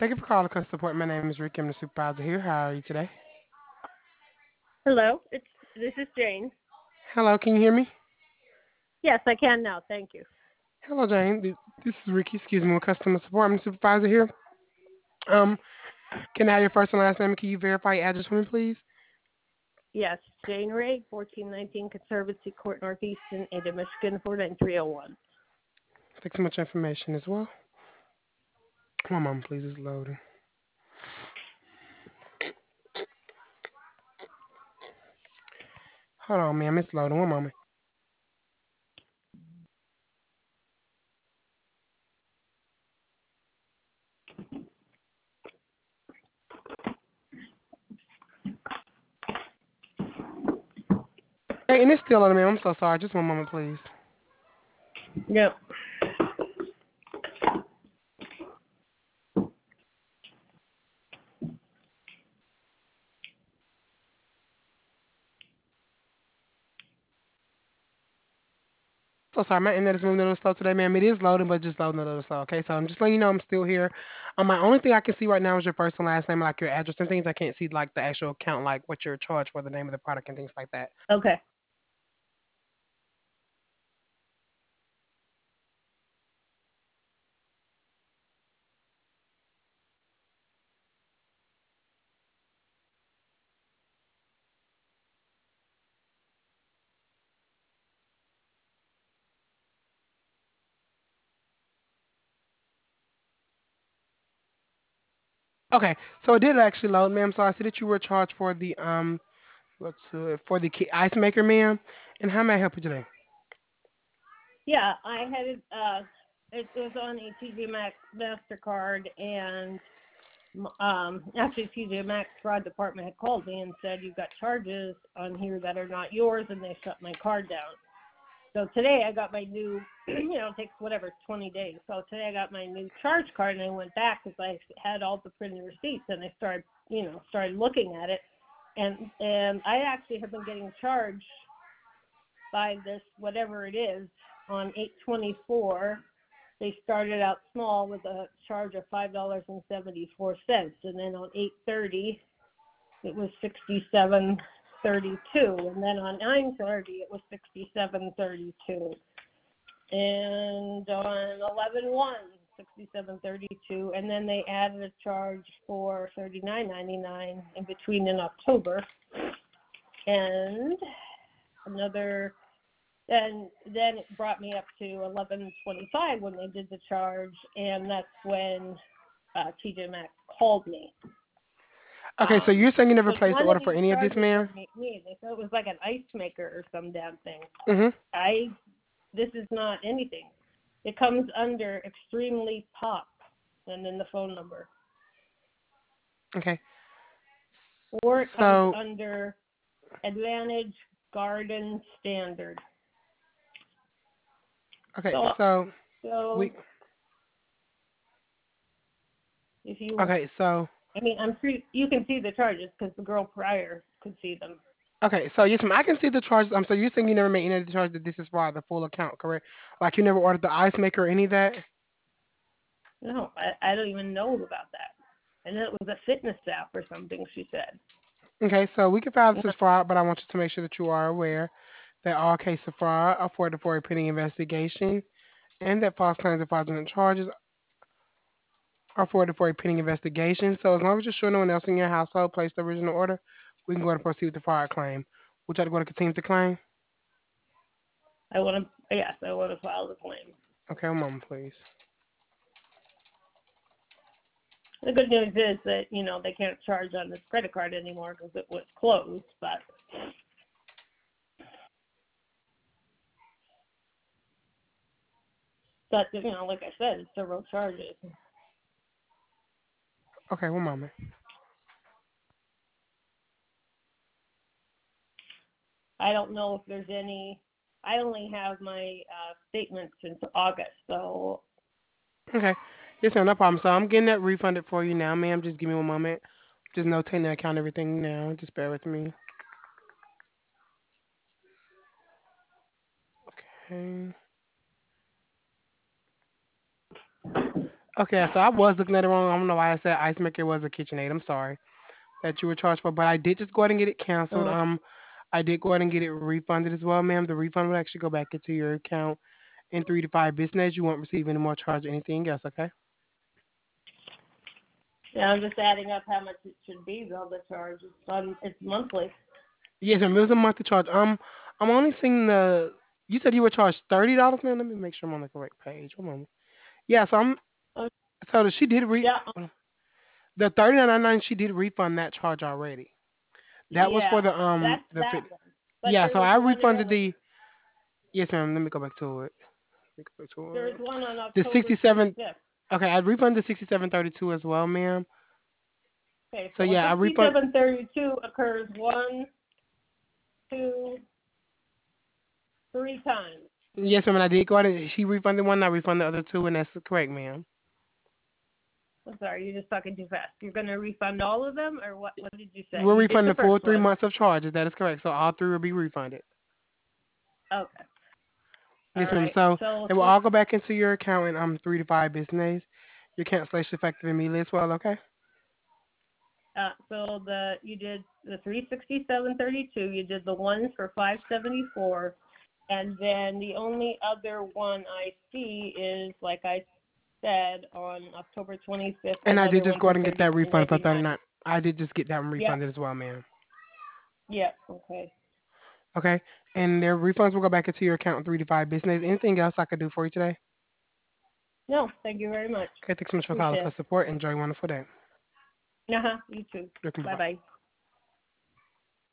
Thank you for calling customer support. My name is Rick. I'm the supervisor here. How are you today? Hello, this is Jane. Hello, can you hear me? Yes, I can now. Thank you. Hello, Jane. This is Ricky. Excuse me, with customer support. I'm the supervisor here. Um, can I have your first and last name? Can you verify your address for me, please? Yes, Jane Ray, 1419 Conservancy Court, Northeastern, Ada, Michigan, 49301. Take so much information as well. One moment, please. It's loading. Hold on, ma'am. It's loading. One moment. Hey, and it's still loading, ma'am. I'm so sorry. Just one moment, please. Yep. So sorry, my internet is moving a little slow today, ma'am. It is loading, but just loading a little slow. Okay, so I'm just letting you know I'm still here. My only thing I can see right now is your first and last name, like your address and things. I can't see like the actual account, like what you're charged for, the name of the product and things like that. Okay. Okay, so it did actually load, ma'am. So I see that you were charged for the for the ice maker, ma'am. And how may I help you today? Yeah, I had it. It was on a TJ Maxx Mastercard, and actually, TJ Maxx fraud department had called me and said you've got charges on here that are not yours, and they shut my card down. So today I got my new, it takes whatever, 20 days. So today I got my new charge card, and I went back because I had all the printed receipts, and I started looking at it, and I actually have been getting charged by this whatever it is on 8/24. They started out small with a charge of $5.74, and then on 8/30 it was 67.32, and then on 9/30 it was 67.32, and on 11/1 67.32, and then they added a charge for $39.99 in between in October, and another. Then it brought me up to 11/25 when they did the charge, and that's when TJ Maxx called me. Okay, so you're saying you never But placed the none of order for these any of this, charges ma'am? were me. They said it was like an ice maker or some damn thing. Mm-hmm. This is not anything. It comes under Extremely Pop, and then the phone number, Okay. or it comes So under Advantage Garden Standard. okay, So, so so we if you okay, so I mean, I'm sure you can see the charges because the girl prior could see them. okay, so yes, ma'am. I can see the charges. So you're saying you never made any of the charges that this is for the full account, correct? Like you never ordered the ice maker or any of that? No, I don't even know about that. And then it was a fitness app or something, she said. Okay, so we can file this as fraud, but I want you to make sure that you are aware that all cases of fraud are forwarded for a pending investigation, and that false claims and fraudulent charges are forwarded for a pending investigation. So as long as you're sure no one else in your household placed the original order, we can go ahead and proceed with the fraud claim. Would you like to go to continue the claim? I want to file the claim. Okay, one moment, please. The good news is that, they can't charge on this credit card anymore because it was closed, but, like I said, it's several charges. Okay, one moment. I don't know if there's any, I only have my statement since August, so Okay. Yes, ma'am, no problem. So I'm getting that refunded for you now, ma'am. Just give me one moment. Just notating the account, everything now. Just bear with me. Okay. Okay, so I was looking at it wrong. I don't know why I said ice maker was a KitchenAid. I'm sorry that you were charged for, but I did just go ahead and get it canceled. Mm, I did go ahead and get it refunded as well, ma'am. The refund will actually go back into your account in 3 to 5 business days. You won't receive any more charge or anything else. Okay. yeah, I'm just adding up how much it should be, though, the charge. It's monthly. Yes, ma'am. It was a monthly charge. I'm only seeing the. You said you were charged $30, man. Let me make sure I'm on the correct page. One moment. Yeah, so I'm. Oh, So she did yeah, the 39.99. She did refund that charge already. That was for yeah, the that's the that fit. one. But Yeah, there so was I one refunded earlier. the. Yes, ma'am. Let me go back to it. Let me go back There was to it. one on The October 67. 25th. Okay, I refunded the 67.32 as well, ma'am. Okay, So so yeah, I refund. 6732 occurs one, two, three times. Yes, ma'am. And I did go ahead and she refunded one. I refunded the other two, and that's correct, ma'am. I'm sorry, you're just talking too fast. You're going to refund all of them, or what? What did you say? We'll You did refund the the full first three one. months of charges. That is correct. So all three will be refunded. Okay. All Yes, ma'am. right. So So it will all go back into your account in 3 to 5 business days. Your cancellation effective immediately as well. Okay. so you did the 367.32. You did the one for 574, and then the only other one I see is, like I said, on October 25th, And I did another just one go for ahead and get that refund for 39.99. 39. I did just get that one Yep. refunded as well, ma'am. Yep. Okay. Okay. And their refunds will go back into your account in 3 to 5 business days. Anything else I could do for you today? No, thank you very much. Okay. Thanks so much for calling Appreciate for it. support. Enjoy a wonderful day. Uh-huh. You too. You're welcome. Bye Bye. bye.